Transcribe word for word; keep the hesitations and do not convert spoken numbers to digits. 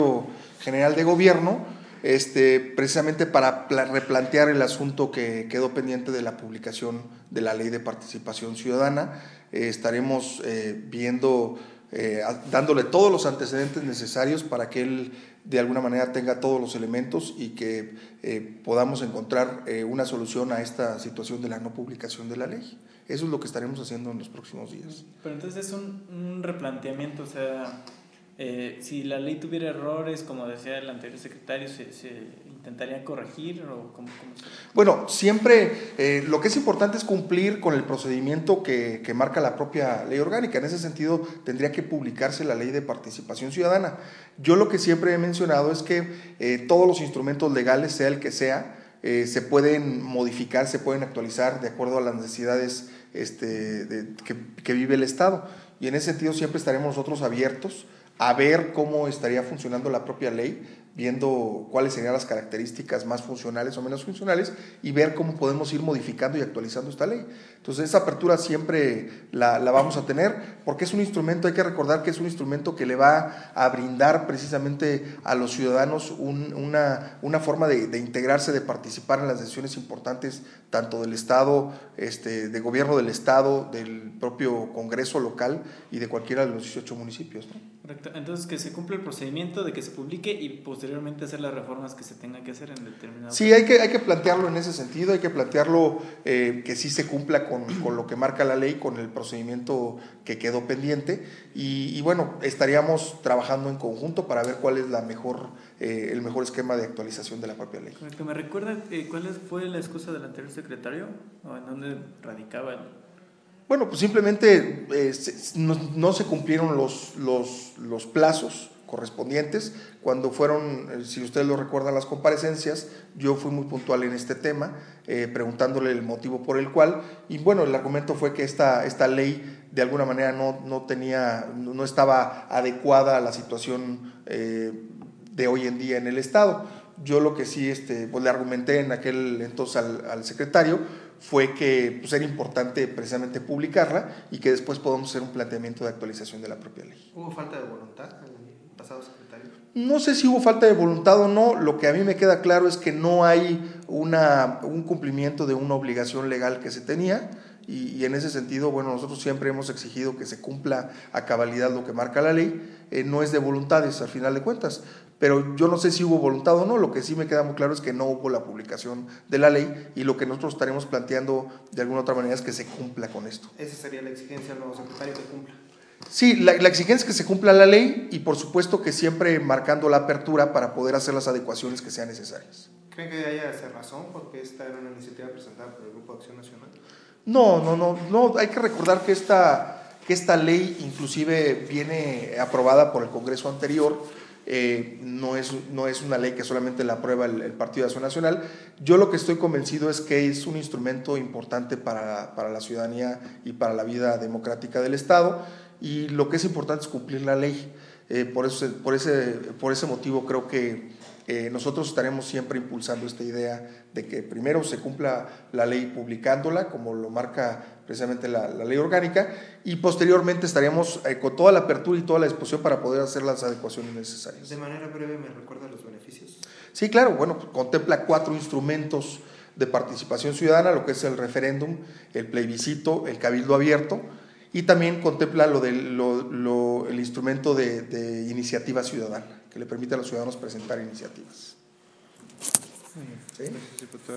General de Gobierno, este, precisamente para replantear el asunto que quedó pendiente de la publicación de la Ley de Participación Ciudadana. Eh, estaremos eh, viendo, eh, dándole todos los antecedentes necesarios para que él de alguna manera tenga todos los elementos y que eh, podamos encontrar eh, una solución a esta situación de la no publicación de la ley. Eso es lo que estaremos haciendo en los próximos días. Pero entonces es un, un replanteamiento, o sea, eh, si la ley tuviera errores, como decía el anterior secretario, ¿se, se intentaría corregir o cómo, cómo se... Bueno, siempre eh, lo que es importante es cumplir con el procedimiento que, que marca la propia ley orgánica. En ese sentido, tendría que publicarse la Ley de Participación Ciudadana. Yo lo que siempre he mencionado es que eh, todos los instrumentos legales, sea el que sea, eh, se pueden modificar, se pueden actualizar de acuerdo a las necesidades este, de, que, que vive el Estado. Y en ese sentido siempre estaremos nosotros abiertos a ver cómo estaría funcionando la propia ley, viendo cuáles serían las características más funcionales o menos funcionales y ver cómo podemos ir modificando y actualizando esta ley. Entonces esa apertura siempre la, la vamos a tener porque es un instrumento, hay que recordar que es un instrumento que le va a brindar precisamente a los ciudadanos un, una, una forma de, de integrarse, de participar en las decisiones importantes tanto del Estado, este, de gobierno del Estado, del propio Congreso local y de cualquiera de los dieciocho municipios, ¿no? Correcto. Entonces, que se cumpla el procedimiento de que se publique y posteriormente hacer las reformas que se tengan que hacer en determinado Sí, hay que, hay que plantearlo en ese sentido, hay que plantearlo eh, que sí se cumpla con, con lo que marca la ley, con el procedimiento que quedó pendiente y, y bueno, estaríamos trabajando en conjunto para ver cuál es la mejor, eh, el mejor esquema de actualización de la propia ley. Correcto. ¿Me recuerda eh, cuál fue la excusa del anterior secretario o en dónde radicaba el... Bueno, pues simplemente eh, se, no, no se cumplieron los, los, los plazos correspondientes. Cuando fueron, eh, si ustedes lo recuerdan, las comparecencias, yo fui muy puntual en este tema, eh, preguntándole el motivo por el cual, y bueno, el argumento fue que esta, esta ley de alguna manera no, no, tenía, no estaba adecuada a la situación eh, de hoy en día en el Estado. Yo lo que sí este, pues le argumenté en aquel entonces al, al secretario fue que pues, era importante precisamente publicarla y que después podamos hacer un planteamiento de actualización de la propia ley. ¿Hubo falta de voluntad en el pasado secretario? No sé si hubo falta de voluntad o no, lo que a mí me queda claro es que no hay una, un cumplimiento de una obligación legal que se tenía y, y en ese sentido, bueno, nosotros siempre hemos exigido que se cumpla a cabalidad lo que marca la ley, eh, no es de voluntades al final de cuentas, pero yo no sé si hubo voluntad o no, lo que sí me queda muy claro es que no hubo la publicación de la ley y lo que nosotros estaremos planteando de alguna otra manera es que se cumpla con esto. Esa sería la exigencia al nuevo secretario, que cumpla. Sí, la, la exigencia es que se cumpla la ley y por supuesto que siempre marcando la apertura para poder hacer las adecuaciones que sean necesarias. ¿Creen que haya razón porque esta era una iniciativa presentada por el Grupo de Acción Nacional? No, no, no, no, hay que recordar que esta, que esta ley inclusive viene aprobada por el Congreso anterior. Eh, no, es, no es una ley que solamente la aprueba el, el Partido de Acción Nacional. Yo lo que estoy convencido es que es un instrumento importante para, para la ciudadanía y para la vida democrática del Estado y lo que es importante es cumplir la ley. Eh, por, eso, por, ese, por ese motivo creo que eh, nosotros estaremos siempre impulsando esta idea de que primero se cumpla la ley publicándola como lo marca precisamente la, la ley orgánica y posteriormente estaríamos eh, con toda la apertura y toda la disposición para poder hacer las adecuaciones necesarias. De manera breve, ¿me recuerda los beneficios? Sí, claro, bueno, contempla cuatro instrumentos de participación ciudadana, lo que es el referéndum, el plebiscito, el cabildo abierto y también contempla lo del, lo, lo, el instrumento de, de iniciativa ciudadana, que le permite a los ciudadanos presentar iniciativas. Sí. ¿Sí?